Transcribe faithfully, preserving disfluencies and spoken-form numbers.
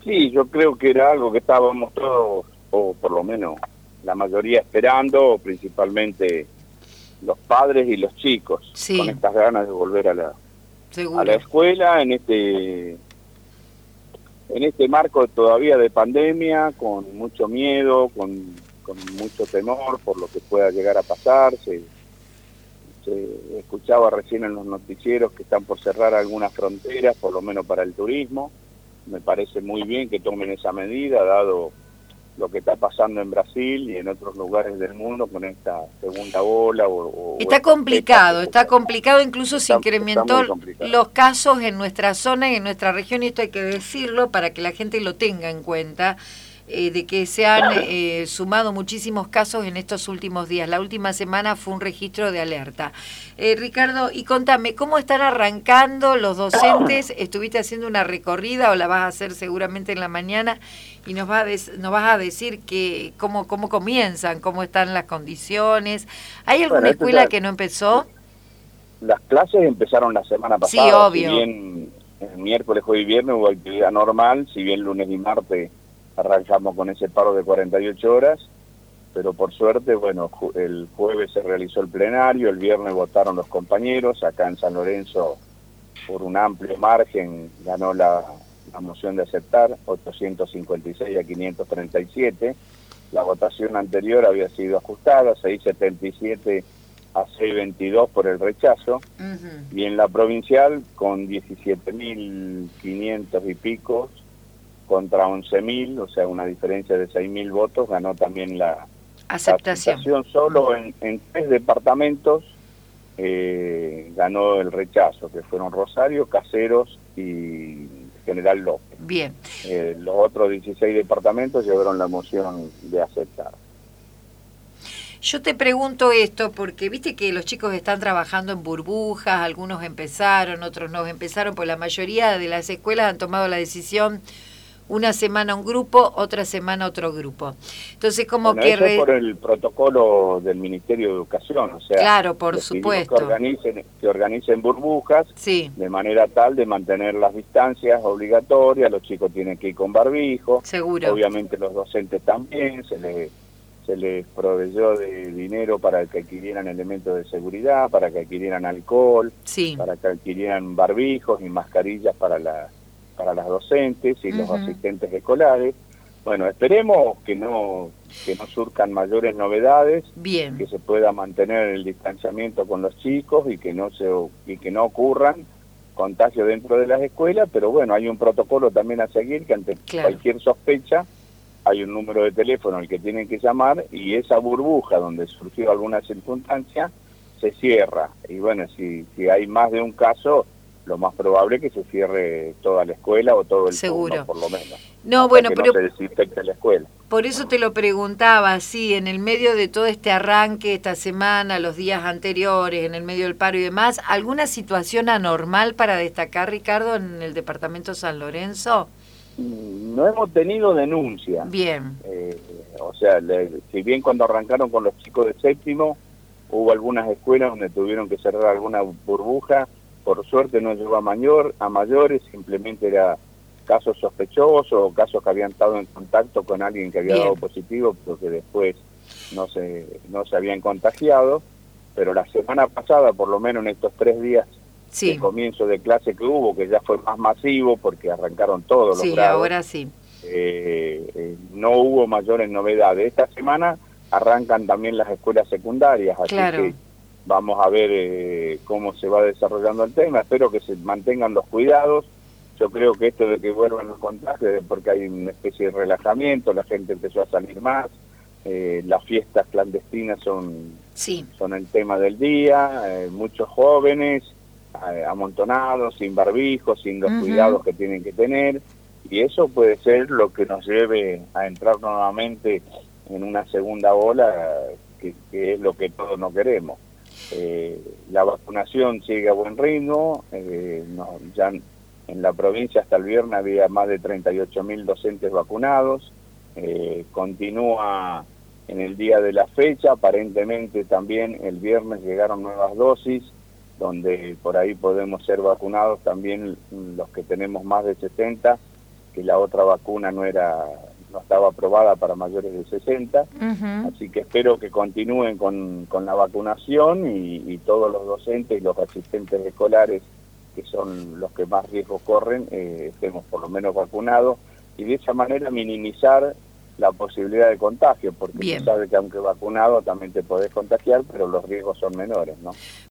Sí, yo creo que era algo que estábamos todos, o por lo menos la mayoría esperando, principalmente los padres y los chicos, Sí. con estas ganas de volver a la, Seguro. a la escuela en este en este marco todavía de pandemia, con mucho miedo, con, con mucho temor por lo que pueda llegar a pasar. Se, se escuchaba recién en los noticieros que están por cerrar algunas fronteras, por lo menos para el turismo. Me parece muy bien que tomen esa medida, dado lo que está pasando en Brasil y en otros lugares del mundo con esta segunda ola. O, o está complicado, está, está complicado, incluso está, se incrementó los casos en nuestra zona y en nuestra región, y esto hay que decirlo para que la gente lo tenga en cuenta, eh, de que se han eh, sumado muchísimos casos en estos últimos días. La última semana fue un registro de alerta. Eh, Ricardo, y contame, ¿cómo están arrancando los docentes? ¿Estuviste haciendo una recorrida o la vas a hacer seguramente en la mañana? Y nos, va a des, nos vas a decir que cómo, cómo comienzan, cómo están las condiciones. ¿Hay alguna bueno, escuela ya, que no empezó? Las clases empezaron la semana pasada. Sí, obvio. Si bien el miércoles, jueves y viernes hubo actividad normal, si bien lunes y martes arrancamos con ese paro de cuarenta y ocho horas, pero por suerte, bueno, el jueves se realizó el plenario, el viernes votaron los compañeros, acá en San Lorenzo por un amplio margen ganó la, la moción de aceptar, ochocientos cincuenta y seis a quinientos treinta y siete, la votación anterior había sido ajustada, seiscientos setenta y siete a seiscientos veintidós por el rechazo, uh-huh. Y en la provincial con diecisiete mil quinientos y pico contra once mil, o sea, una diferencia de seis mil votos, ganó también la aceptación. La aceptación solo en, en tres departamentos eh, ganó el rechazo, que fueron Rosario, Caseros y General López. Bien. Eh, los otros dieciséis departamentos llevaron la moción de aceptar. Yo te pregunto esto porque viste que los chicos están trabajando en burbujas, algunos empezaron, otros no empezaron, pues la mayoría de las escuelas han tomado la decisión una semana un grupo, otra semana otro grupo. Entonces, como bueno, que... Eso re... por el protocolo del Ministerio de Educación, o sea... Claro, por supuesto. Que organicen, que organicen burbujas, sí. De manera tal de mantener las distancias obligatorias, los chicos tienen que ir con barbijo. Seguro. Obviamente los docentes también, se les, se les proveyó de dinero para que adquirieran elementos de seguridad, para que adquirieran alcohol, sí. Para que adquirieran barbijos y mascarillas para la... para las docentes y los uh-huh. asistentes escolares. Bueno, esperemos que no que no surcan mayores novedades, bien, que se pueda mantener el distanciamiento con los chicos y que no se y que no ocurran contagios dentro de las escuelas, pero bueno, hay un protocolo también a seguir, que ante claro. cualquier sospecha hay un número de teléfono al que tienen que llamar, y esa burbuja donde surgió alguna circunstancia se cierra. Y bueno, si si hay más de un caso, lo más probable es que se cierre toda la escuela o todo el Seguro. turno, por lo menos. No, bueno, que pero no se desinfecte la escuela. Por eso te lo preguntaba, sí, en el medio de todo este arranque, esta semana, los días anteriores, en el medio del paro y demás, ¿alguna situación anormal para destacar, Ricardo, en el departamento San Lorenzo? No hemos tenido denuncia. Bien. Eh, o sea, le, si bien cuando arrancaron con los chicos de séptimo, hubo algunas escuelas donde tuvieron que cerrar alguna burbuja. Por suerte no llegó a mayor, a mayores, simplemente era casos sospechosos o casos que habían estado en contacto con alguien que había Bien. dado positivo, pero que después no se, no se habían contagiado. Pero la semana pasada, por lo menos en estos tres días sí. de comienzo de clase que hubo, que ya fue más masivo porque arrancaron todos los sí, grados. ahora sí. Eh, eh, no hubo mayores novedades. Esta semana arrancan también las escuelas secundarias, así claro. que vamos a ver eh, cómo se va desarrollando el tema. Espero que se mantengan los cuidados. Yo creo que esto de que vuelvan los contagios es porque hay una especie de relajamiento, la gente empezó a salir más, eh, las fiestas clandestinas son, sí. son el tema del día, eh, muchos jóvenes eh, amontonados, sin barbijos, sin los uh-huh. cuidados que tienen que tener, y eso puede ser lo que nos lleve a entrar nuevamente en una segunda ola, que, que es lo que todos no queremos. Eh, la vacunación sigue a buen ritmo, eh, no, ya en la provincia hasta el viernes había más de treinta y ocho mil docentes vacunados, eh, continúa en el día de la fecha, aparentemente también el viernes llegaron nuevas dosis, donde por ahí podemos ser vacunados también los que tenemos más de sesenta, que la otra vacuna no era no estaba aprobada para mayores de sesenta, uh-huh. Así que espero que continúen con, con la vacunación y, y todos los docentes y los asistentes escolares, que son los que más riesgo corren, eh, estemos por lo menos vacunados, y de esa manera minimizar la posibilidad de contagio, porque se sabe que aunque vacunado también te podés contagiar, pero los riesgos son menores, ¿no?